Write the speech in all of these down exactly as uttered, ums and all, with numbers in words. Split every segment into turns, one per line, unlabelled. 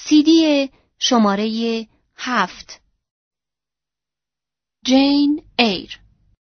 سیدی شماره هفت. جین ایر.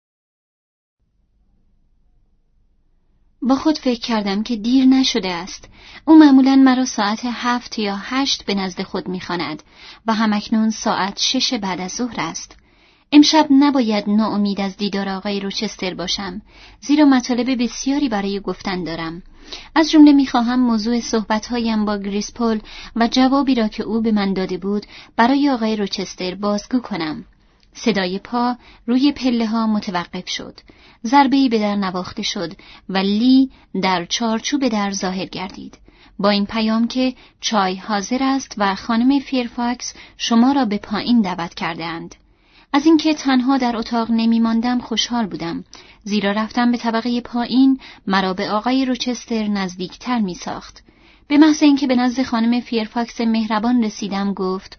با خود فکر کردم که دیر نشده است. او معمولاً مرا ساعت هفت یا هشت به نزد خود می‌خواند و همکنون ساعت شش بعد از ظهر است. امشب نباید ناامید از دیدار آقای روچستر باشم، زیرا مطالب بسیاری برای گفتن دارم. از جمله می‌خواهم موضوع صحبت‌هایم با گریسپول و جوابی را که او به من داده بود برای آقای روچستر بازگو کنم. صدای پا روی پله‌ها متوقف شد. ضربه‌ای به در نواخته شد و لی در چارچوب در ظاهر گردید با این پیام که چای حاضر است و خانم فیرفاکس شما را به پایین دعوت کرده‌اند. از اینکه تنها در اتاق نمی‌ماندم خوشحال بودم، زیرا رفتم به طبقه پایین مرا به آقای روچستر نزدیکتر می‌ساخت. به محض اینکه به نزد خانم فیرفاکس مهربان رسیدم گفت: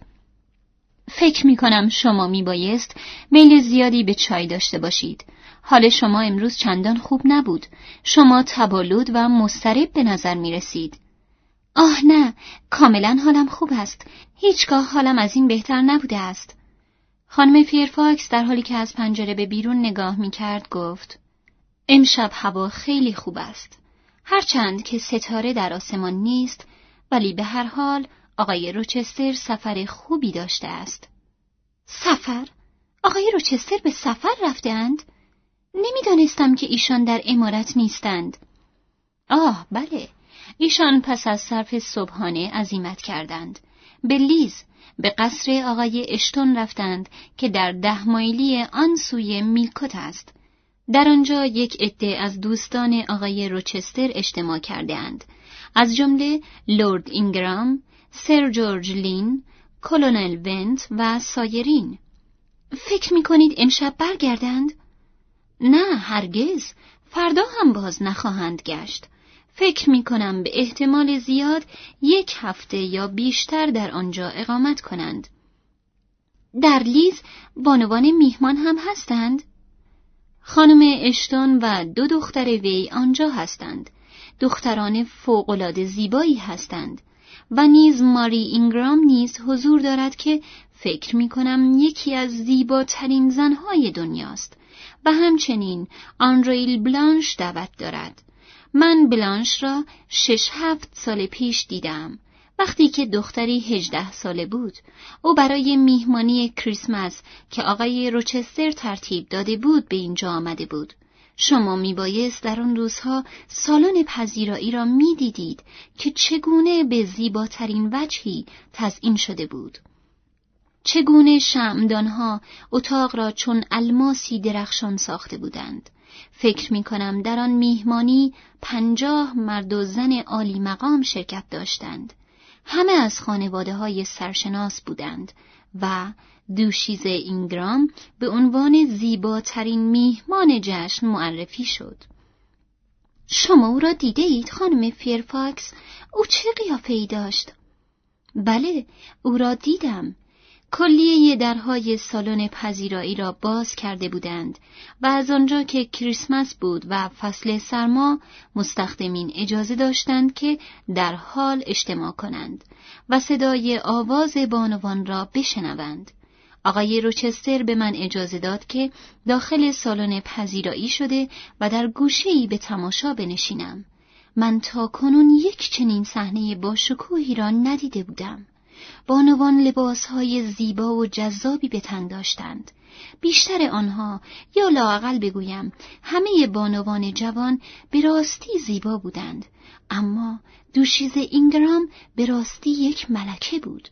فکر می‌کنم شما میبایست میل زیادی به چای داشته باشید. حال شما امروز چندان خوب نبود. شما تبالود و مضطرب به نظر می‌رسید. آه نه، کاملا حالم خوب است. هیچگاه حالم از این بهتر نبوده است. خانم فیرفاکس در حالی که از پنجره به بیرون نگاه می‌کرد گفت: امشب هوا خیلی خوب است. هرچند که ستاره در آسمان نیست، ولی به هر حال آقای روچستر سفر خوبی داشته است. سفر؟ آقای روچستر به سفر رفته‌اند؟ نمی‌دانستم که ایشان در عمارت نیستند. آه بله، ایشان پس از صرف صبحانه عزیمت کردند. به لیز، به قصر آقای اشتون رفتند که در ده مایلی آن سوی میلکوت است. در آنجا یک عده از دوستان آقای روچستر اجتماع کرده‌اند، از جمله لورد اینگرام، سر جورج لین، کلونل ونت و سایرین. فکر می‌کنید امشب برگردند؟ نه هرگز، فردا هم باز نخواهند گشت. فکر می‌کنم به احتمال زیاد یک هفته یا بیشتر در آنجا اقامت کنند. در لیز بانوان میهمان هم هستند؟ خانم اشتون و دو دختر وی آنجا هستند. دختران فوق‌العاده زیبایی هستند. و نیز ماری اینگرام نیز حضور دارد که فکر می‌کنم یکی از زیباترین زنهای دنیاست و همچنین آنریل بلانش دعوت دارد. من بلانش را شش هفت سال پیش دیدم، وقتی که دختری هجده ساله بود. او برای میهمانی کریسمس که آقای روچستر ترتیب داده بود به اینجا آمده بود. شما میبایست در آن روزها سالن پذیرایی را میدیدید که چگونه به زیباترین وجهی تزیین شده بود. چگونه شمعدانها اتاق را چون الماسی درخشان ساخته بودند. فکر می کنم در آن میهمانی پنجاه مرد و زن عالی مقام شرکت داشتند. همه از خانواده های سرشناس بودند و دوشیزه اینگرام به عنوان زیباترین میهمان جشن معرفی شد. شما او را دیده اید خانم فیرفاکس؟ او چه قیافه‌ای داشت؟ بله، او را دیدم. کلیه درهای سالن پذیرایی را باز کرده بودند و از آنجا که کریسمس بود و فصل سرما، مستخدمین اجازه داشتند که در حال اجتماع کنند و صدای آواز بانوان را بشنوند. آقای روچستر به من اجازه داد که داخل سالن پذیرایی شده و در گوشه‌ای به تماشا بنشینم. من تا کنون یک چنین صحنه با شکوهی را ندیده بودم. بانوان لباسهای زیبا و جذابی به تن داشتند. بیشتر آنها، یا لااقل بگویم همه بانوان جوان، به راستی زیبا بودند، اما دوشیزه اینگرام به راستی یک ملکه بود.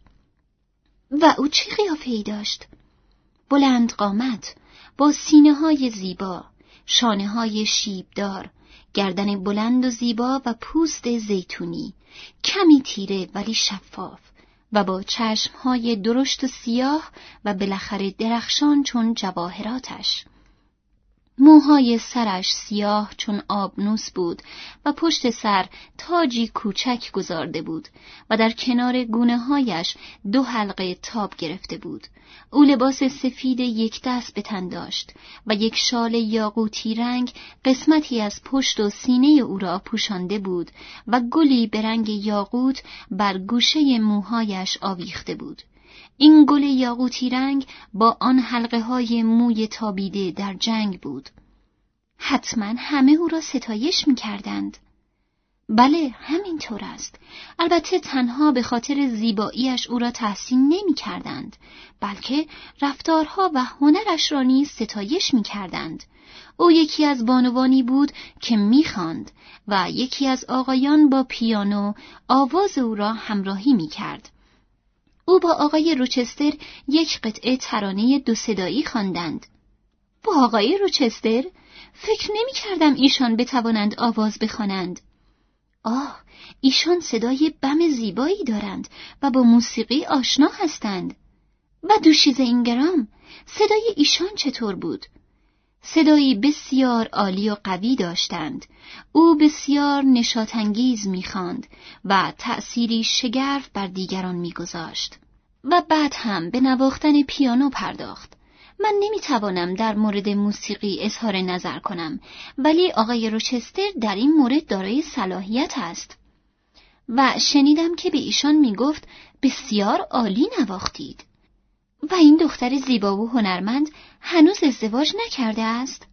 و او چه قیافه‌ای داشت؟ بلند قامت، با سینه‌های زیبا، شانه‌های شیبدار، گردن بلند و زیبا و پوست زیتونی، کمی تیره ولی شفاف، و با چشمهای درشت و سیاه و بالاخره درخشان چون جواهراتش. موهای سرش سیاه چون آبنوس بود و پشت سر تاجی کوچک گذارده بود و در کنار گونه‌هایش دو حلقه تاب گرفته بود. او لباس سفید یک دست به تن داشت و یک شال یاقوتی رنگ قسمتی از پشت و سینه او را پوشانده بود و گلی به رنگ یاقوت بر گوشه موهایش آویخته بود. این گل یاقوتی رنگ با آن حلقه های موی تابیده در جنگ بود. حتما همه او را ستایش می کردند. بله، همینطور است. البته تنها به خاطر زیباییش او را تحسین نمی کردند، بلکه رفتارها و هنرش را نیز ستایش می کردند. او یکی از بانوانی بود که می خواند و یکی از آقایان با پیانو آواز او را همراهی می کرد. او با آقای روچستر یک قطعه ترانه دو صدایی خواندند. با آقای روچستر؟ فکر نمی کردم ایشان بتوانند آواز بخوانند. آه، ایشان صدای بم زیبایی دارند و با موسیقی آشنا هستند. و دوشیزه اینگرام، صدای ایشان چطور بود؟ صدایی بسیار عالی و قوی داشتند. او بسیار نشاط‌انگیز می‌خواند و تأثیری شگرف بر دیگران می‌گذاشت. و بعد هم به نواختن پیانو پرداخت. من نمی‌توانم در مورد موسیقی اظهار نظر کنم، ولی آقای روچستر در این مورد دارای صلاحیت است. و شنیدم که به ایشان می‌گفت بسیار عالی نواختید. و این دختر زیبا و هنرمند هنوز ازدواج نکرده است؟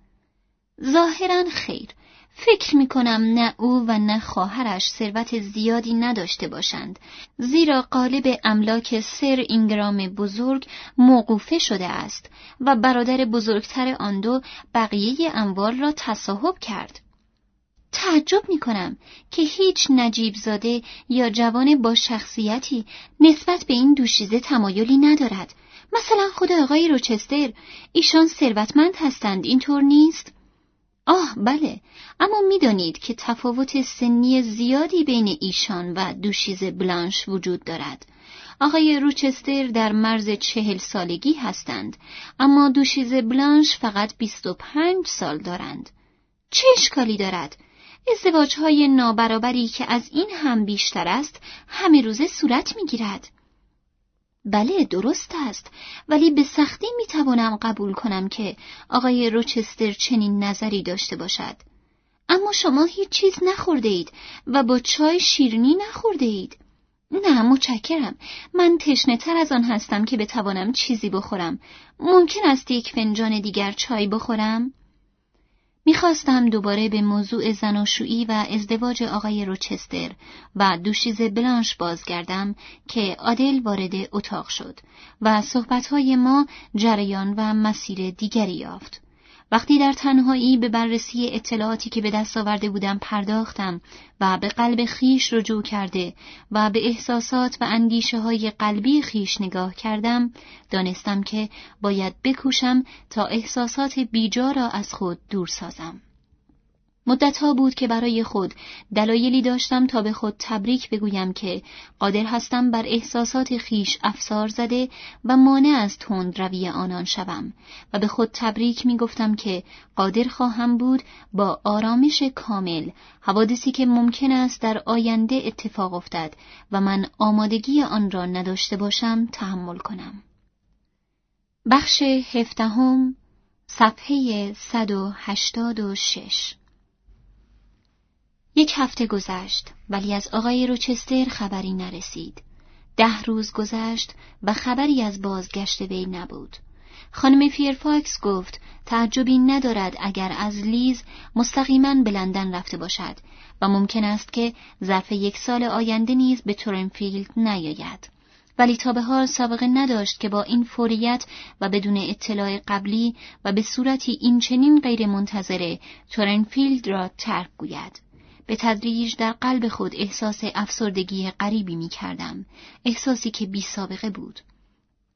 ظاهراً خیر. فکر می کنم نه او و نه خواهرش ثروت زیادی نداشته باشند، زیرا قالب املاک سر اینگرام بزرگ موقوفه شده است و برادر بزرگتر آن دو بقیه اموال را تصاحب کرد. تعجب می کنم که هیچ نجیب زاده یا جوان با شخصیتی نسبت به این دوشیزه تمایلی ندارد. مثلا خود آقای روچستر، ایشان ثروتمند هستند، اینطور نیست؟ آه بله، اما می‌دانید که تفاوت سنی زیادی بین ایشان و دوشیزه بلانش وجود دارد. آقای روچستر در مرز چهل سالگی هستند، اما دوشیزه بلانش فقط بیست و پنج سال دارند. چه اشکالی دارد؟ ازدواج‌های نابرابری که از این هم بیشتر است، همه روزه صورت می‌گیرد. بله درست است، ولی به سختی میتوانم قبول کنم که آقای روچستر چنین نظری داشته باشد. اما شما هیچ چیز نخورده اید و با چای شیرینی نخورده اید. نه متشکرم، من تشنه تر از آن هستم که بتوانم چیزی بخورم. ممکن است یک فنجان دیگر چای بخورم؟ میخواستم دوباره به موضوع زناشویی و ازدواج آقای روچستر و دوشیزه بلانش بازگردم که آدل وارد اتاق شد و صحبتهای ما جریان و مسیر دیگری یافت. وقتی در تنهایی به بررسی اطلاعاتی که به دست آورده بودم پرداختم و به قلب خیش رجوع کرده و به احساسات و اندیشه های قلبی خیش نگاه کردم، دانستم که باید بکوشم تا احساسات بیجا را از خود دور سازم. مدتها بود که برای خود دلایلی داشتم تا به خود تبریک بگویم که قادر هستم بر احساسات خیش افسار زده و مانع از تندروی آنان شوم و به خود تبریک می گفتم که قادر خواهم بود با آرامش کامل حوادثی که ممکن است در آینده اتفاق افتد و من آمادگی آن را نداشته باشم تحمل کنم. بخش هفدهم، صفحه صد و هشتاد و شش. یک هفته گذشت ولی از آقای روچستر خبری نرسید. ده روز گذشت و خبری از بازگشت وی نبود. خانم فیرفاکس گفت تعجبی ندارد اگر از لیز مستقیما به لندن رفته باشد و ممکن است که ظرف یک سال آینده نیز به تورنفیلد نیاید. ولی تا به حال سابقه نداشت که با این فوریت و بدون اطلاع قبلی و به صورتی این چنین غیر منتظره تورنفیلد را ترک گوید. به تدریج در قلب خود احساس افسردگی غریبی می کردم، احساسی که بی سابقه بود.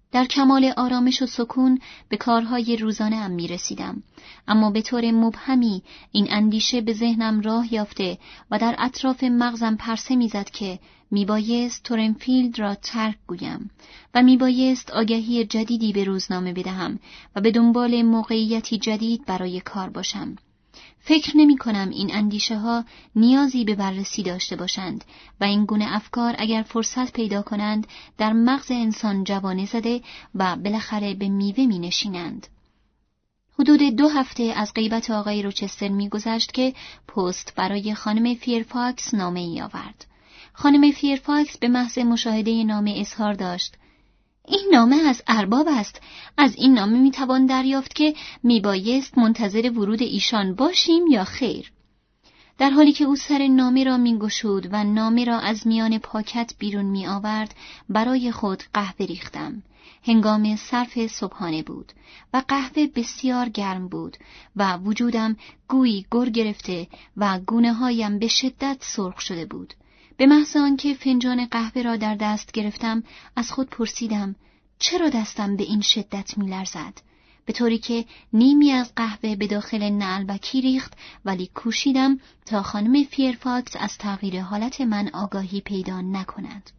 در کمال آرامش و سکون به کارهای روزانه ام می رسیدم، اما به طور مبهمی این اندیشه به ذهنم راه یافته و در اطراف مغزم پرسه می زد که می بایست تورنفیلد را ترک گویم و می بایست آگهی جدیدی به روزنامه بدهم و به دنبال موقعیتی جدید برای کار باشم. فکر نمی کنم این اندیشه ها نیازی به بررسی داشته باشند و این گونه افکار اگر فرصت پیدا کنند در مغز انسان جوانه زده و بالاخره به میوه می نشینند. حدود دو هفته از غیبت آقای روچستر می گذشت که پست برای خانم فیرفاکس نامه ای آورد. خانم فیرفاکس به محض مشاهده نامه اظهار داشت: این نامه از ارباب است. از این نامه می توان دریافت که می بایست منتظر ورود ایشان باشیم یا خیر. در حالی که او سر نامه را می گشود و نامه را از میان پاکت بیرون می آورد، برای خود قهوه ریختم. هنگام صرف صبحانه بود و قهوه بسیار گرم بود و وجودم گویی گر گرفته و گونه هایم به شدت سرخ شده بود. به محض آنکه فنجان قهوه را در دست گرفتم، از خود پرسیدم چرا دستم به این شدت می لرزد؟ به طوری که نیمی از قهوه به داخل نعلبکی ریخت، ولی کوشیدم تا خانم فیرفاکس از تغییر حالت من آگاهی پیدا نکند.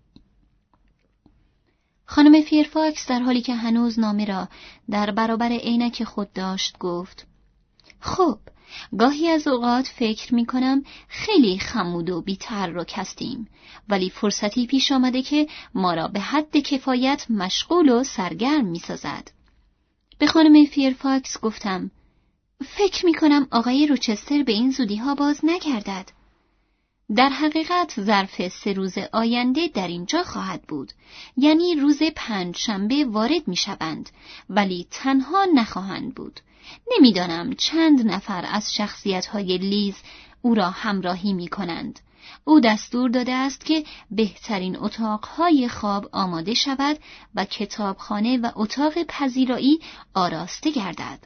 خانم فیرفاکس در حالی که هنوز نامه را در برابر عینک خود داشت گفت: خب، گاهی از اوقات فکر می کنم خیلی خمود و بی تحرک هستیم، ولی فرصتی پیش آمده که ما را به حد کفایت مشغول و سرگرم می سازد. به خانم فیرفاکس گفتم: فکر می کنم آقای روچستر به این زودی ها باز نگردد. در حقیقت ظرف سه روز آینده در اینجا خواهد بود، یعنی روز پنج شنبه وارد می شوند، ولی تنها نخواهند بود. نمیدانم چند نفر از شخصیت‌های لیز او را همراهی می‌کنند. او دستور داده است که بهترین اتاق‌های خواب آماده شود و کتابخانه و اتاق پذیرایی آراسته گردد.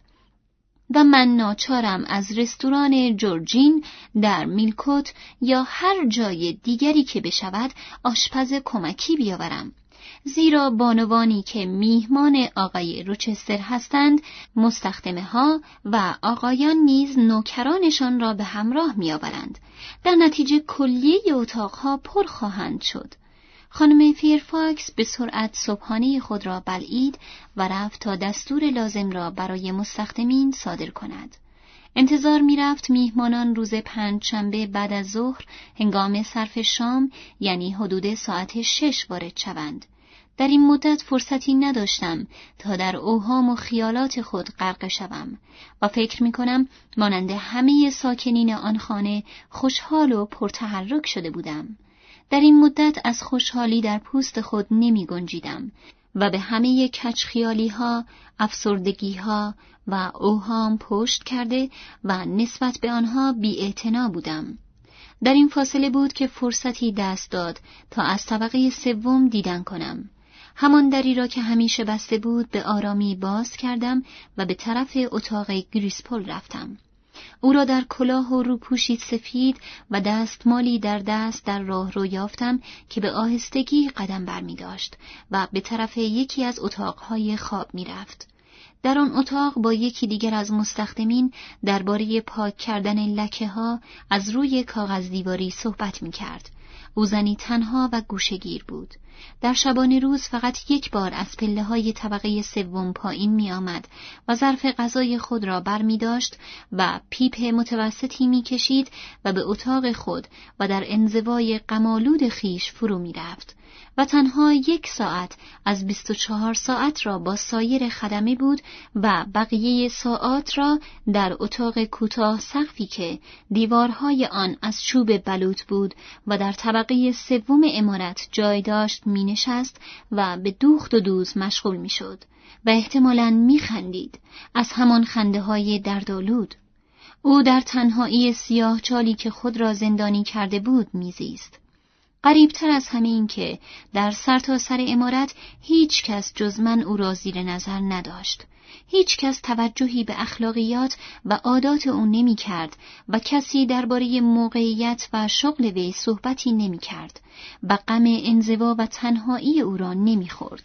و من ناچارم از رستوران جورجین در میلکوت یا هر جای دیگری که بشود آشپز کمکی بیاورم، زیرا بانوانی که میهمان آقای روچستر هستند مستخدمه ها و آقایان نیز نوکرانشان را به همراه میآورند. در نتیجه کلیه اتاقها پر خواهند شد. خانم فیرفاکس به سرعت صبحانه خود را بلعید و رفت تا دستور لازم را برای مستخدمین صادر کند. انتظار می‌رفت میهمانان روز پنج شنبه بعد از ظهر هنگام صرف شام، یعنی حدود ساعت شش وارد شوند. در این مدت فرصتی نداشتم تا در اوهام و خیالات خود غرق شوم و فکر می‌کنم مانند همه ساکنین آن خانه خوشحال و پرتحرک شده بودم. در این مدت از خوشحالی در پوست خود نمی گنجیدم و به همه کج خیالی ها، افسردگی ها و اوهام پشت کرده و نسبت به آنها بی‌اعتنا بودم. در این فاصله بود که فرصتی دست داد تا از طبقه سوم دیدن کنم. همان دری را که همیشه بسته بود به آرامی باز کردم و به طرف اتاق گریسپول رفتم. او را در کلاه و روپوشی سفید و دستمالی در دست در راه رو یافتم که به آهستگی قدم برمی داشت و به طرف یکی از اتاقهای خواب می رفت. در آن اتاق با یکی دیگر از مستخدمین درباره پاک کردن لکه ها از روی کاغذ دیواری صحبت می کرد. او زنی تنها و گوشه‌گیر بود. در شبانه روز فقط یک بار از پله های طبقه سوم پایین می آمد و ظرف غذای خود را بر می داشت و پیپ متوسطی می کشید و به اتاق خود و در انزوای غم‌آلود خیش فرو می رفت و تنها یک ساعت از بیست و چهار ساعت را با سایر خدمه بود و بقیه ساعات را در اتاق کوتاه سقفی که دیوارهای آن از چوب بلوط بود و در طبقه سوم عمارت جای داشت می نشست و به دوخت و دوز مشغول می شد و احتمالاً می خندید از همان خنده های دردآلود. او در تنهایی سیاه چالی که خود را زندانی کرده بود میزیست. غریبتر از همه این که در سرتاسر سر عمارت هیچ کس جز من او را زیر نظر نداشت. هیچ کس توجهی به اخلاقیات و عادات او نمی کرد و کسی درباره موقعیت و شغل وی صحبتی نمی کرد و غم انزوا و تنهایی او را نمی خورد.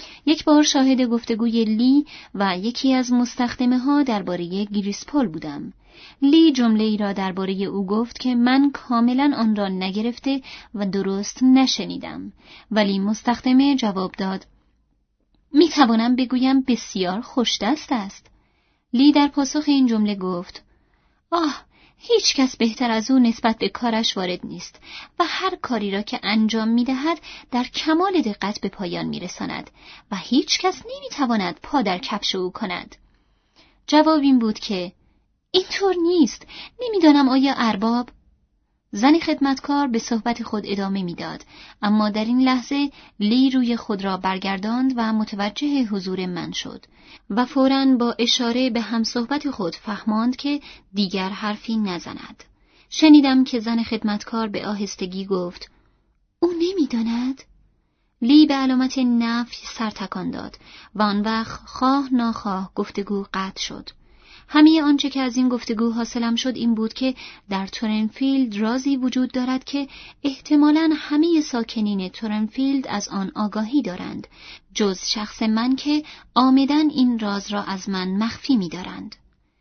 یک بار شاهد گفتگوی لی و یکی از مستخدمه ها درباره گریسپول بودم. لی جمله ای را درباره او گفت که من کاملا آن را نگرفته و درست نشنیدم، ولی مستخدمه جواب داد: می توانم بگویم بسیار خوشدست است. لی در پاسخ این جمله گفت: آه، هیچ کس بهتر از او نسبت به کارش وارد نیست و هر کاری را که انجام می دهد در کمال دقت به پایان می رساند و هیچ کس نمی تواند پا در کفش او کند. جواب این بود که اینطور نیست. نمیدانم آیا ارباب؟ زن خدمتکار به صحبت خود ادامه میداد، اما در این لحظه لی روی خود را برگرداند و متوجه حضور من شد و فوراً با اشاره به هم صحبت خود فهماند که دیگر حرفی نزند. شنیدم که زن خدمتکار به آهستگی گفت: او نمیداند؟ لی به علامت نفی سر تکان داد و آن وقت خواه ناخواه گفتگو قطع شد. همه آنچه که از این گفتگو حاصلم شد این بود که در تورنفیلد رازی وجود دارد که احتمالاً همه ساکنین تورنفیلد از آن آگاهی دارند، جز شخص من که عامداً این راز را از من مخفی می دارند.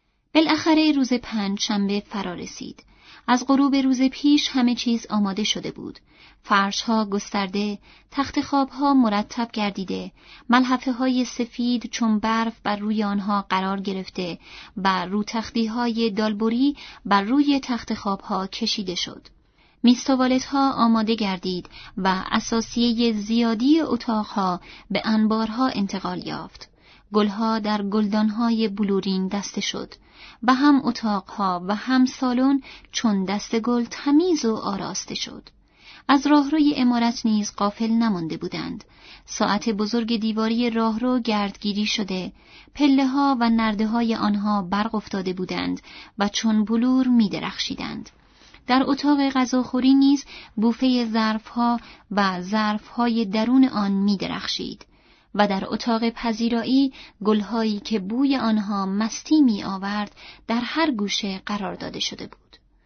بالاخره روز پنج شنبه فرا رسید. از غروب روز پیش همه چیز آماده شده بود. فرش‌ها گسترده، تخت خواب‌ها مرتب گردیده، ملحفه‌های سفید چون برف بر روی آنها قرار گرفته و رو تختی‌های دالبری بر روی تخت خواب‌ها کشیده شد. میزتوالت‌ها آماده گردید و اساسیه زیادی اتاق‌ها به انبارها انتقال یافت. گلها در گلدان‌های بلورین دسته شد و هم اتاقها و هم سالن چون دست گل تمیز و آراسته شد. از راهروی عمارت نیز غافل نمانده بودند. ساعت بزرگ دیواری راهرو گردگیری شده، پله‌ها و نرده‌های آنها برق افتاده بودند و چون بلور می درخشیدند. در اتاق غذاخوری نیز بوفه ظرف‌ها و ظرف‌های درون آن می درخشید و در اتاق پذیرایی گل‌هایی که بوی آنها مستی می آورد در هر گوشه قرار داده شده بود.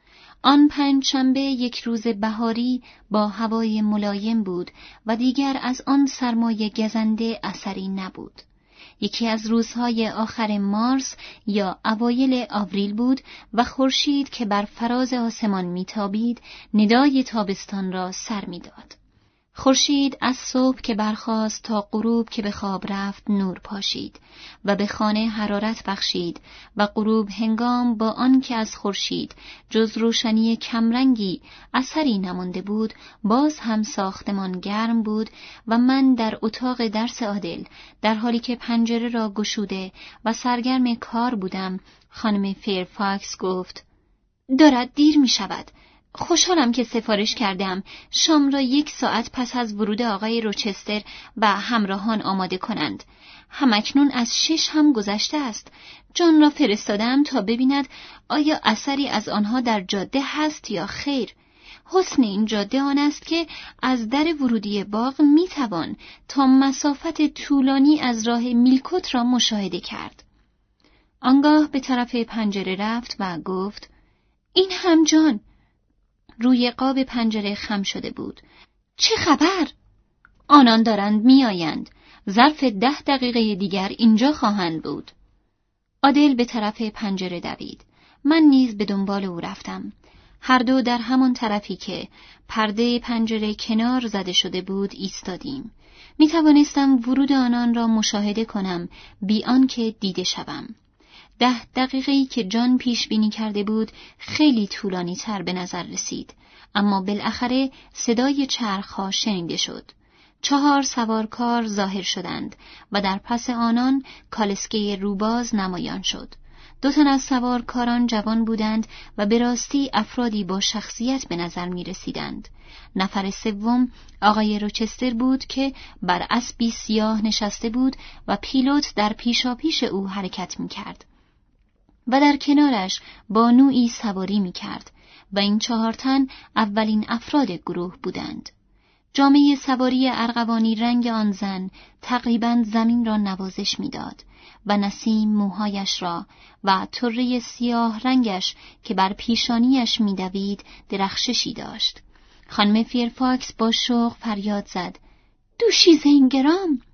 آن پنجشنبه یک روز بهاری با هوای ملایم بود و دیگر از آن سرمای گزنده اثری نبود. یکی از روزهای آخر مارس یا اوایل آوریل بود و خورشید که بر فراز آسمان میتابید ندای تابستان را سر میداد. خورشید از صبح که برخاست تا غروب که به خواب رفت نور پاشید و به خانه حرارت بخشید و غروب هنگام با آن که از خورشید جز روشنی کمرنگی اثری نمانده بود باز هم ساختمان گرم بود و من در اتاق درس عادل در حالی که پنجره را گشوده و سرگرم کار بودم خانم فیرفاکس گفت: دارد دیر می شود. خوشحالم که سفارش کردم شام را یک ساعت پس از ورود آقای روچستر و همراهان آماده کنند. همکنون از شش هم گذشته است. جان را فرستادم تا ببیند آیا اثری از آنها در جاده هست یا خیر. حسن این جاده آن است که از در ورودی باغ میتوان تا مسافت طولانی از راه میلکوت را مشاهده کرد. آنگاه به طرف پنجره رفت و گفت: این هم جان. روی قاب پنجره خم شده بود. چه خبر؟ آنان دارند میآیند. ظرف ده دقیقه دیگر اینجا خواهند بود. عادل به طرف پنجره دوید. من نیز به دنبال او رفتم. هر دو در همان طرفی که پرده پنجره کنار زده شده بود ایستادیم. می توانستم ورود آنان را مشاهده کنم بی آنکه دیده شوم. ده دقیقه‌ای که جان پیش بینی کرده بود خیلی طولانی تر به نظر رسید، اما بالاخره صدای چرخ‌ها شنیده شد. چهار سوارکار ظاهر شدند و در پس آنان کالسکه روباز نمایان شد. دو تن از سوارکاران جوان بودند و به راستی افرادی با شخصیت به نظر می رسیدند. نفر سوم آقای روچستر بود که بر اسبی سیاه نشسته بود و پیلوت در پیشاپیش او حرکت می کرد و در کنارش بانویی سواری می کرد و این چهار تن اولین افراد گروه بودند. جامعه سواری ارغوانی رنگ آن زن تقریباً زمین را نوازش می داد و نسیم موهایش را و طره سیاه رنگش که بر پیشانیش می دوید درخششی داشت. خانم فیرفاکس با شوق فریاد زد: دوشیزه اینگرام!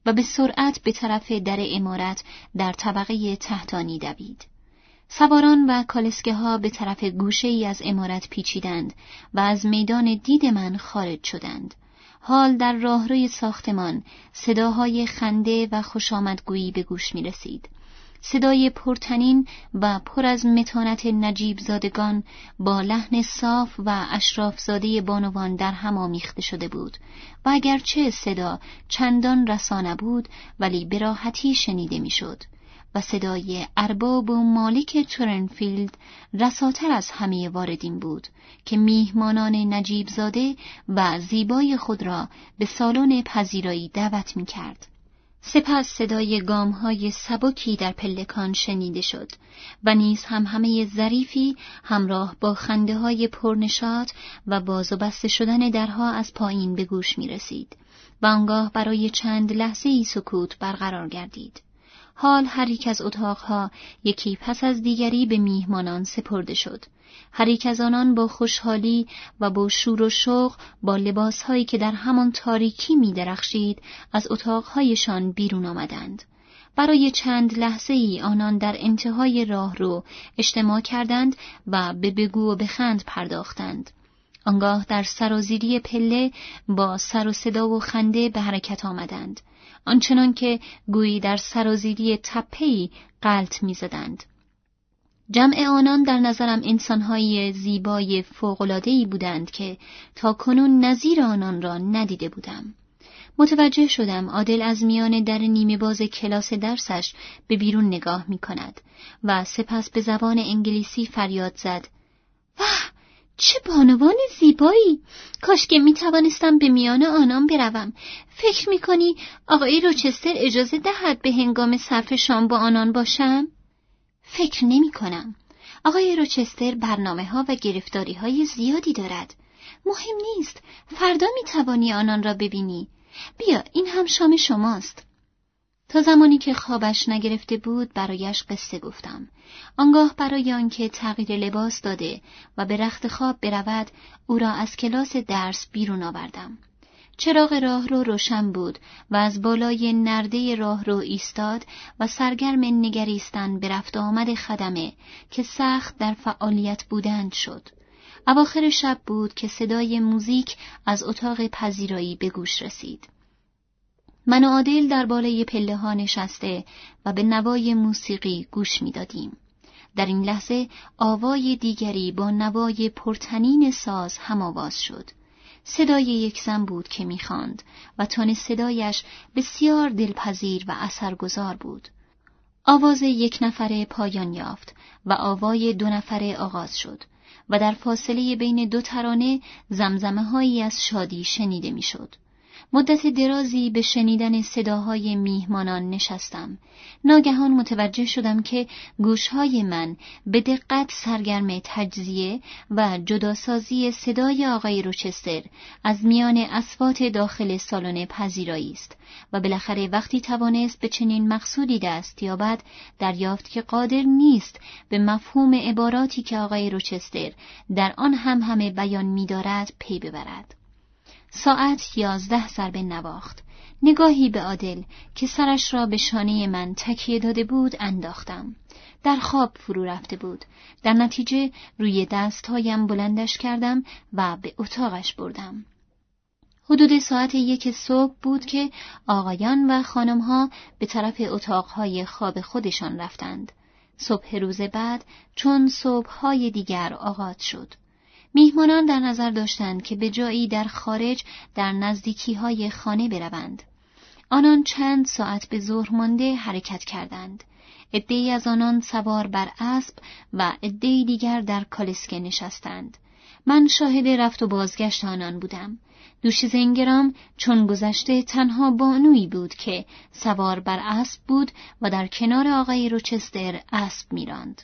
و به سرعت به طرف در عمارت در طبقه تحتانی دوید. سواران و کالسکه ها به طرف گوشه ای از عمارت پیچیدند و از میدان دید من خارج شدند. حال در راهروی ساختمان صداهای خنده و خوشامدگویی به گوش می رسید. صدای پرتنین و پر از متانت نجیب زادگان با لحن صاف و اشراف زاده بانوان در هم آمیخته شده بود و اگرچه صدا چندان رسا نبود ولی به راحتی شنیده می شد و صدای ارباب و مالک تورنفیلد رساتر از همه واردین بود که میهمانان نجیب زاده و زیبای خود را به سالن پذیرایی دعوت می کرد. سپس صدای گام‌های سبکی در پلکان شنیده شد و نیز هم همه ظریفی همراه با خنده‌های پرنشاط و باز و بسته شدن درها از پایین به گوش می رسید و آنگاه برای چند لحظه‌ای سکوت برقرار گردید. حال هر یک از اتاقها یکی پس از دیگری به میهمانان سپرده شد. هر یک از آنان با خوشحالی و با شور و شوق با لباسهایی که در همان تاریکی می درخشید از اتاقهایشان بیرون آمدند. برای چند لحظه ای آنان در انتهای راه رو اجتماع کردند و به بگو و بخند پرداختند. آنگاه در سرازیری پله با سر و صدا و خنده به حرکت آمدند، آنچنان که گویی در سرازیری تپه‌ای غلط می‌زدند. جمع آنان در نظرم انسان‌های زیبای فوق‌العاده‌ای بودند که تا کنون نظیر آنان را ندیده بودم. متوجه شدم عادل از میان در نیمه باز کلاس درسش به بیرون نگاه می‌کند و سپس به زبان انگلیسی فریاد زد: واه! چه بانوان زیبایی! کاش که می توانستم به میان آنان بروم. فکر می کنی آقای روچستر اجازه دهد به هنگام صرف شام با آنان باشم؟ فکر نمی کنم. آقای روچستر برنامه ها و گرفتاری های زیادی دارد. مهم نیست. فردا می توانی آنان را ببینی. بیا، این هم شام شماست. تا زمانی که خوابش نگرفته بود برایش قصه گفتم. آنگاه برای آنکه تغییر لباس داده و به رخت خواب برود او را از کلاس درس بیرون آوردم. چراغ راهرو روشن بود و از بالای نرده راهرو ایستاد و سرگرم نگریستن به رفت آمد خدمه که سخت در فعالیت بودند شد. اواخر شب بود که صدای موزیک از اتاق پذیرایی به گوش رسید. من و عادل در بالای پله ها نشسته و به نوای موسیقی گوش می دادیم. در این لحظه آوای دیگری با نوای پرتنین ساز هم آواز شد. صدای یک زن بود که می خواند و تون صدایش بسیار دلپذیر و اثرگذار بود. آواز یک نفره پایان یافت و آوای دو نفره آغاز شد و در فاصله بین دو ترانه زمزمه هایی از شادی شنیده می شد. مدت درازی به شنیدن صداهای میهمانان نشستم. ناگهان متوجه شدم که گوشهای من به دقت سرگرم تجزیه و جداسازی صدای آقای روچستر از میان اصوات داخل سالن پذیرایی است و بالاخره وقتی توانست به چنین مقصودی دست یابد دریافت که قادر نیست به مفهوم عباراتی که آقای روچستر در آن هم همه بیان می‌دارد پی ببرد. ساعت یازده ضربه نواخت. نگاهی به عادل که سرش را به شانه من تکیه داده بود انداختم. در خواب فرو رفته بود. در نتیجه روی دستهایم بلندش کردم و به اتاقش بردم. حدود ساعت یک صبح بود که آقایان و خانمها به طرف اتاقهای خواب خودشان رفتند. صبح روز بعد چون صبحهای دیگر آغاز شد. میهمانان در نظر داشتند که به جایی در خارج در نزدیکی‌های خانه بروند. آنان چند ساعت به ظهر مانده حرکت کردند. عده‌ای از آنان سوار بر اسب و عده‌ای دیگر در کالسکه نشستند. من شاهد رفت و بازگشت آنان بودم. دوشیزه اینگرام چون گذشته تنها بانویی بود که سوار بر اسب بود و در کنار آقای روچستر اسب می‌راند.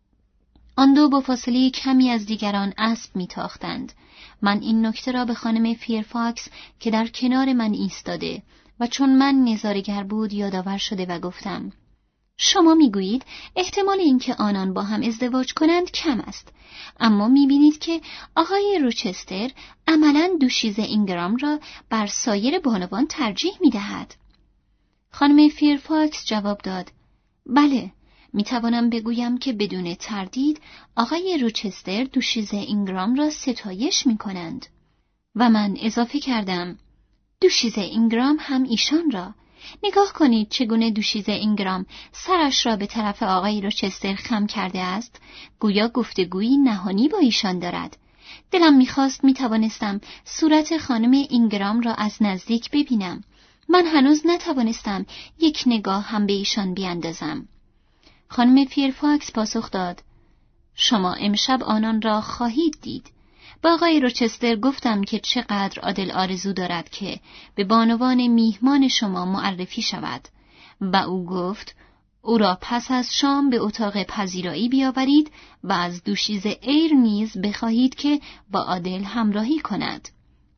آن دو با فاصله کمی از دیگران اسب می‌تاختند. من این نکته را به خانم فیرفاکس که در کنار من ایستاده و چون من نظاره‌گر بود یادآور شده و گفتم: شما میگویید احتمال اینکه آنان با هم ازدواج کنند کم است، اما میبینید که آقای روچستر عملاً دوشیزه اینگرام را بر سایر بانوان ترجیح میدهد. خانم فیرفاکس جواب داد: بله، می توانم بگویم که بدون تردید آقای روچستر دوشیزه اینگرام را ستایش می کنند. و من اضافه کردم: دوشیزه اینگرام هم ایشان را. نگاه کنید چگونه دوشیزه اینگرام سرش را به طرف آقای روچستر خم کرده است، گویا گفتگویی نهانی با ایشان دارد. دلم می‌خواست می‌توانستم صورت خانم اینگرام را از نزدیک ببینم. من هنوز نتوانستم یک نگاه هم به ایشان بیاندازم. خانم فیرفاکس پاسخ داد: شما امشب آنان را خواهید دید. با آقای روچستر گفتم که چقدر عادل آرزو دارد که به بانوان میهمان شما معرفی شود و او گفت او را پس از شام به اتاق پذیرایی بیاورید و از دوشیزه ایر نیز بخواهید که با عادل همراهی کند.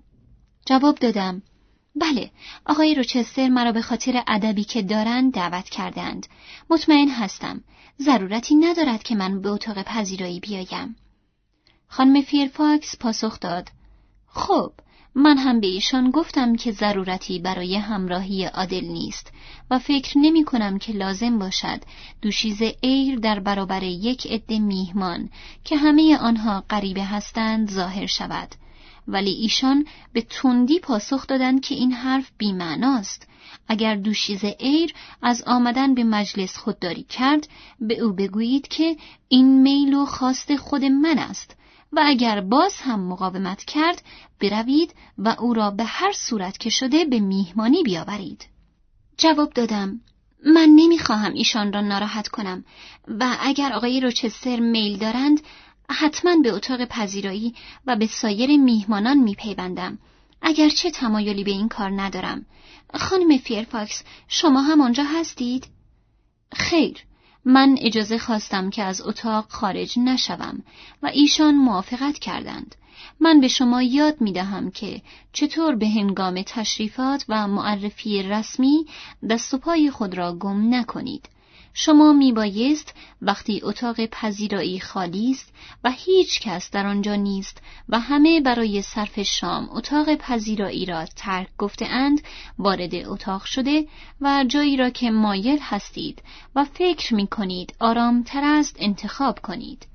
جواب دادم: بله، آقای روچستر مرا به خاطر ادبی که دارند دعوت کردند. مطمئن هستم ضرورتی ندارد که من به اتاق پذیرایی بیایم. خانم فیرفاکس پاسخ داد: خب، من هم به ایشان گفتم که ضرورتی برای همراهی عادل نیست و فکر نمی کنم که لازم باشد دوشیزه ایر در برابر یک عده میهمان که همه آنها غریبه هستند ظاهر شود. ولی ایشان به تندی پاسخ دادند که این حرف بی‌معناست. اگر دوشیزه ایر از آمدن به مجلس خودداری کرد، به او بگویید که این میل و خواست خود من است و اگر باز هم مقاومت کرد، بروید و او را به هر صورت که شده به میهمانی بیاورید. جواب دادم: من نمیخواهم ایشان را ناراحت کنم و اگر آقای روچستر میل دارند، حتما به اتاق پذیرایی و به سایر میهمانان میپیوندم، اگرچه تمایلی به این کار ندارم. خانم فیرفاکس، شما هم آنجا هستید؟ خیر، من اجازه خواستم که از اتاق خارج نشوم و ایشان موافقت کردند. من به شما یاد می دهم که چطور به هنگام تشریفات و معرفی رسمی دست و پای خود را گم نکنید. شما می بایست وقتی اتاق پذیرایی خالی است و هیچ کس در آنجا نیست و همه برای صرف شام اتاق پذیرایی را ترک گفته اند، وارد اتاق شده و جایی را که مایل هستید و فکر می کنید آرام تر است انتخاب کنید.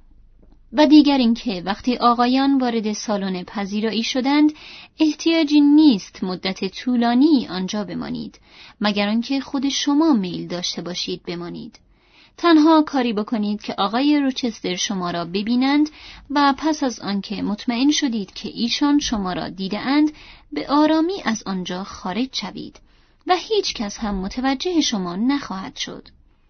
و دیگر اینکه وقتی آقایان وارد سالن پذیرایی شدند، احتیاجی نیست مدت طولانی آنجا بمانید، مگر آنکه خود شما میل داشته باشید بمانید. تنها کاری بکنید که آقای روچستر شما را ببینند و پس از آنکه مطمئن شدید که ایشان شما را دیده‌اند، به آرامی از آنجا خارج شوید و هیچ کس هم متوجه شما نخواهد شد.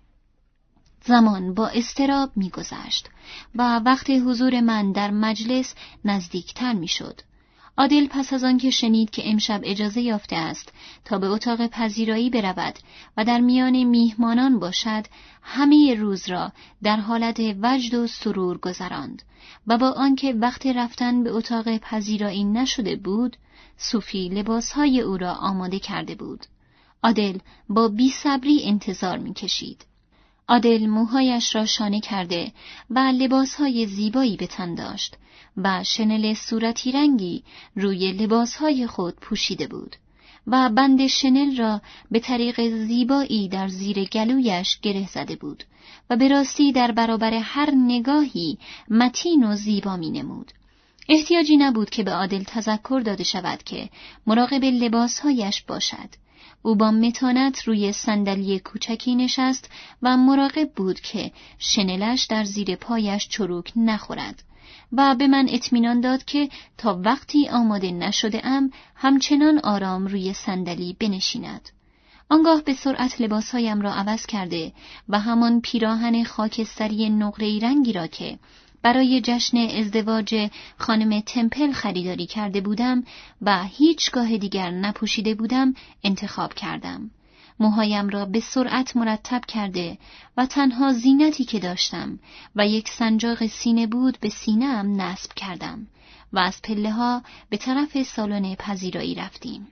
زمان با اضطراب می‌گذشت و وقت حضور من در مجلس نزدیکتر می‌شد. عادل پس از آن که شنید که امشب اجازه یافته است تا به اتاق پذیرایی برود و در میان میهمانان باشد، همه روز را در حالت وجد و سرور گذراند و با آنکه وقت رفتن به اتاق پذیرایی نشده بود، صوفی لباسهای او را آماده کرده بود. عادل با بی‌صبری انتظار می‌کشید. عادل موهایش را شانه کرده و لباسهای زیبایی به تن داشت و شنل صورتی رنگی روی لباسهای خود پوشیده بود و بند شنل را به طریق زیبایی در زیر گلویش گره زده بود و به راستی در برابر هر نگاهی متین و زیبا می نمود. احتیاجی نبود که به عادل تذکر داده شود که مراقب لباسهایش باشد. او با متانت روی صندلی کوچکی نشست و مراقب بود که شنلش در زیر پایش چروک نخورد و به من اطمینان داد که تا وقتی آماده نشده ام همچنان آرام روی صندلی بنشیند. آنگاه به سرعت لباسهایم را عوض کرده و همان پیراهن خاکستری نقره‌ای رنگی را که برای جشن ازدواج خانم تمپل خریداری کرده بودم و هیچگاه دیگر نپوشیده بودم انتخاب کردم. موهایم را به سرعت مرتب کرده و تنها زینتی که داشتم و یک سنجاق سینه بود به سینه‌ام نصب کردم و از پله‌ها به طرف سالن پذیرایی رفتیم.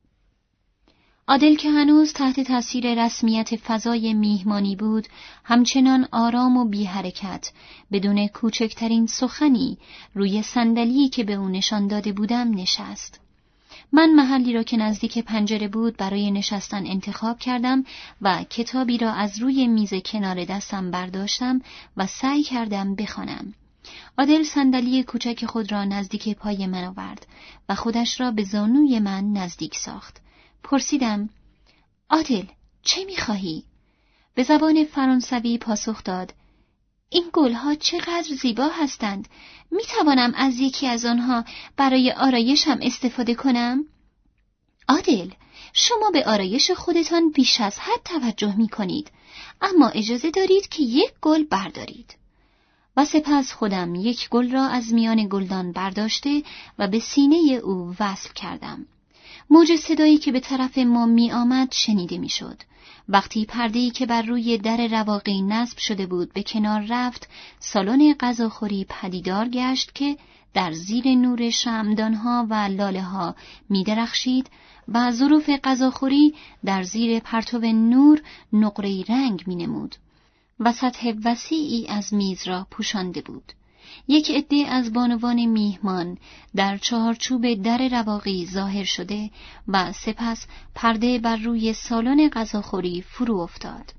عادل که هنوز تحت تاثیر رسمیت فضای میهمانی بود، همچنان آرام و بی حرکت بدون کوچکترین سخنی روی صندلی که به او نشان داده بودم نشست. من محلی را که نزدیک پنجره بود برای نشستن انتخاب کردم و کتابی را از روی میز کنار دستم برداشتم و سعی کردم بخوانم. عادل صندلی کوچک خود را نزدیک پای من آورد و خودش را به زانوی من نزدیک ساخت. پرسیدم: عادل، چه می‌خواهی؟ به زبان فرانسوی پاسخ داد: این گلها چقدر زیبا هستند. می توانم از یکی از آنها برای آرایشم استفاده کنم؟ عادل، شما به آرایش خودتان بیش از حد توجه می کنید، اما اجازه دارید که یک گل بردارید. و سپس خودم یک گل را از میان گلدان برداشته و به سینه او وصل کردم. موج صدایی که به طرف ما می آمد شنیده می شد. وقتی پرده‌ای که بر روی در رواقی نصب شده بود به کنار رفت، سالن غذاخوری پدیدار گشت که در زیر نور شمعدان‌ها و لاله‌ها می‌درخشید و ظروف غذاخوری در زیر پرتو نور نقره‌ای رنگ می‌نمود و سطح وسیعی از میز را پوشانده بود. یک عده از بانوان میهمان در چهارچوب در رواقی ظاهر شده و سپس پرده بر روی سالن غذاخوری فرو افتاد.